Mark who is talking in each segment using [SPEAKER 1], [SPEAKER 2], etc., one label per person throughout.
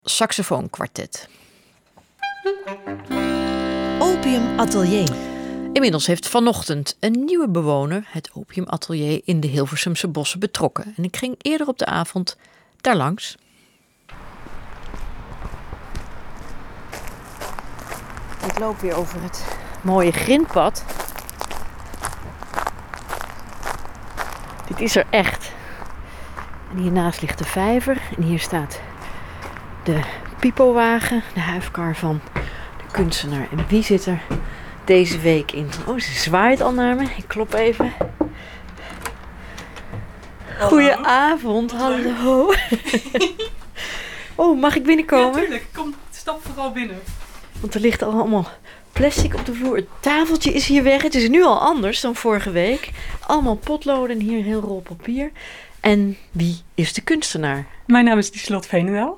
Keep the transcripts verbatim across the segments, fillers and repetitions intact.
[SPEAKER 1] saxofoonkwartet.
[SPEAKER 2] Opium Atelier.
[SPEAKER 1] Inmiddels heeft vanochtend een nieuwe bewoner het Opium Atelier in de Hilversumse bossen betrokken. En ik ging eerder op de avond daar langs. Ik loop weer over het mooie grindpad. Dit is er echt. En hiernaast ligt de vijver. En hier staat de pipowagen, de huifkar van de kunstenaar. En wie zit er deze week in? Oh, ze zwaait al naar me. Ik klop even. Goedenavond, hallo. Oh, mag ik binnenkomen?
[SPEAKER 3] Ja, tuurlijk. Kom, stap vooral binnen.
[SPEAKER 1] Want er ligt al allemaal plastic op de vloer. Het tafeltje is hier weg. Het is nu al anders dan vorige week. Allemaal potloden en hier een heel rol papier. En wie is de kunstenaar?
[SPEAKER 3] Mijn naam is Lieselot Veenendaal.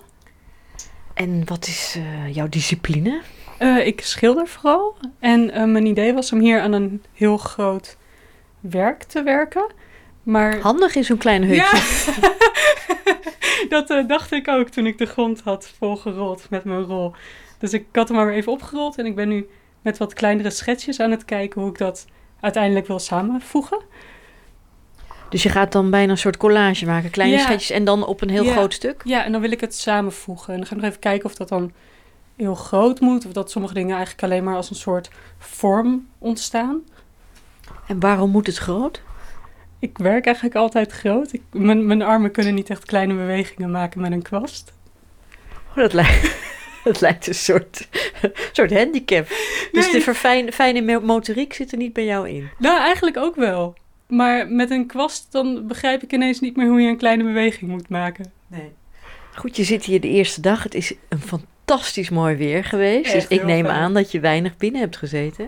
[SPEAKER 1] En wat is uh, jouw discipline?
[SPEAKER 3] Uh, ik schilder vooral. En uh, mijn idee was om hier aan een heel groot werk te werken. Maar...
[SPEAKER 1] Handig in zo'n klein hutje.
[SPEAKER 3] Ja. Dat uh, dacht ik ook toen ik de grond had volgerold met mijn rol. Dus ik had hem maar weer even opgerold. En ik ben nu met wat kleinere schetsjes aan het kijken hoe ik dat uiteindelijk wil samenvoegen.
[SPEAKER 1] Dus je gaat dan bijna een soort collage maken. Kleine
[SPEAKER 3] ja.
[SPEAKER 1] schetsjes en dan op een heel
[SPEAKER 3] ja.
[SPEAKER 1] groot stuk?
[SPEAKER 3] Ja, en dan wil ik het samenvoegen. En dan ga ik nog even kijken of dat dan heel groot moet. Of dat sommige dingen eigenlijk alleen maar als een soort vorm ontstaan.
[SPEAKER 1] En waarom moet het groot?
[SPEAKER 3] Ik werk eigenlijk altijd groot. Ik, mijn, mijn armen kunnen niet echt kleine bewegingen maken met een kwast.
[SPEAKER 1] Oh, dat lijkt, dat lijkt een soort, soort handicap. Dus nee. De verfijn, fijne motoriek zit er niet bij jou in?
[SPEAKER 3] Nou, eigenlijk ook wel. Maar met een kwast dan begrijp ik ineens niet meer hoe je een kleine beweging moet maken.
[SPEAKER 1] Nee. Goed, je zit hier de eerste dag. Het is een fantastisch mooi weer geweest.
[SPEAKER 3] Echt,
[SPEAKER 1] dus ik neem
[SPEAKER 3] fijn.
[SPEAKER 1] aan dat je weinig binnen hebt gezeten.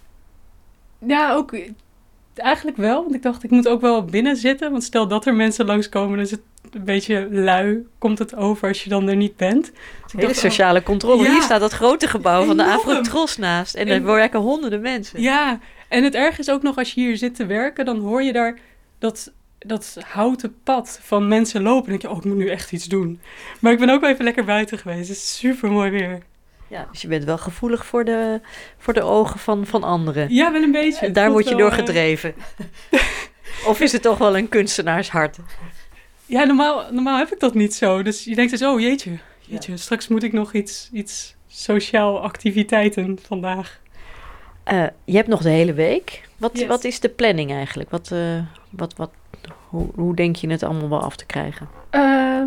[SPEAKER 3] Ja, ook eigenlijk wel. Want ik dacht, ik moet ook wel binnen zitten. Want stel dat er mensen langskomen, dan is het een beetje lui. Komt het over als je dan er niet bent. Dus
[SPEAKER 1] Hele
[SPEAKER 3] dacht,
[SPEAKER 1] sociale
[SPEAKER 3] oh,
[SPEAKER 1] controle.
[SPEAKER 3] ja.
[SPEAKER 1] Hier staat dat grote gebouw van de
[SPEAKER 3] Enorm.
[SPEAKER 1] Afro-Tros naast. En er werken honderden mensen.
[SPEAKER 3] Ja, en het erg is ook nog als je hier zit te werken, dan hoor je daar dat, dat houten pad van mensen lopen. En dan denk je, oh, ik moet nu echt iets doen. Maar ik ben ook wel even lekker buiten geweest. Het is super mooi weer.
[SPEAKER 1] Ja, dus je bent wel gevoelig voor de, voor de ogen van, van anderen.
[SPEAKER 3] Ja, wel een beetje.
[SPEAKER 1] En daar
[SPEAKER 3] Het
[SPEAKER 1] word je
[SPEAKER 3] wel,
[SPEAKER 1] door gedreven. Of is het toch wel een kunstenaarshart?
[SPEAKER 3] Ja, normaal, normaal heb ik dat niet zo. Dus je denkt dus, oh jeetje, jeetje,
[SPEAKER 1] Ja.
[SPEAKER 3] straks moet ik nog iets, iets sociaal activiteiten vandaag.
[SPEAKER 1] Uh, je hebt nog de hele week. Wat,
[SPEAKER 3] Yes.
[SPEAKER 1] wat is de planning eigenlijk? Wat, uh, wat, wat, hoe, hoe denk je het allemaal wel af te krijgen?
[SPEAKER 3] Uh,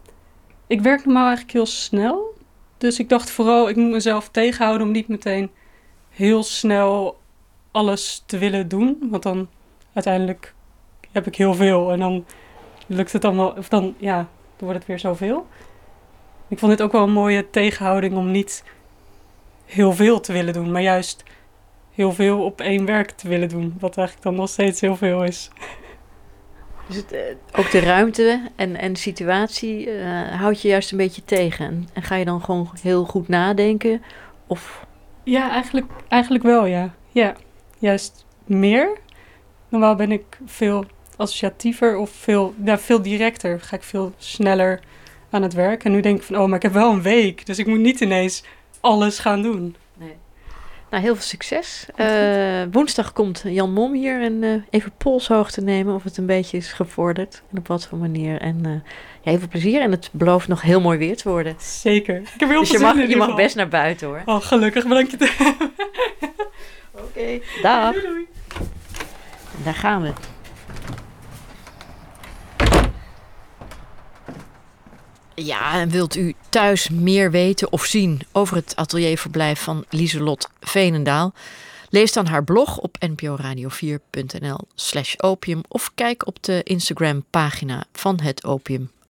[SPEAKER 3] ik werk normaal eigenlijk heel snel. Dus ik dacht vooral, ik moet mezelf tegenhouden om niet meteen heel snel alles te willen doen. Want dan uiteindelijk heb ik heel veel en dan lukt het allemaal, of dan, ja, dan wordt het weer zoveel. Ik vond dit ook wel een mooie tegenhouding om niet heel veel te willen doen, maar juist heel veel op één werk te willen doen. Wat eigenlijk dan nog steeds heel veel is.
[SPEAKER 1] Dus het, uh, ook de ruimte en, en de situatie uh, houd je juist een beetje tegen. En, en ga je dan gewoon heel goed nadenken? Of...
[SPEAKER 3] Ja, eigenlijk, eigenlijk wel, ja. Ja, juist meer. Normaal ben ik veel associatiever of veel, ja, veel directer. Ga ik veel sneller aan het werk. En nu denk ik van, oh, maar ik heb wel een week. Dus ik moet niet ineens alles gaan doen.
[SPEAKER 1] Nee. Nou, heel veel succes. Uh, woensdag komt Jan Mom hier en uh, even polshoogte nemen of het een beetje is gevorderd. En op wat voor manier. En uh, ja, heel veel plezier. En het belooft nog heel mooi weer te worden.
[SPEAKER 3] Zeker. Ik heb heel
[SPEAKER 1] dus
[SPEAKER 3] veel
[SPEAKER 1] je mag,
[SPEAKER 3] zin in
[SPEAKER 1] je mag
[SPEAKER 3] geval.
[SPEAKER 1] best naar buiten, hoor.
[SPEAKER 3] Oh, gelukkig. Bedankt je te hebben.
[SPEAKER 1] Oké. Okay. Dag.
[SPEAKER 3] Doei, doei.
[SPEAKER 1] En daar gaan we. Ja, en wilt u thuis meer weten of zien over het atelierverblijf van Lieselot Veenendaal? Lees dan haar blog op n p o radio vier punt n l slash opium of kijk op de Instagram pagina van het Opium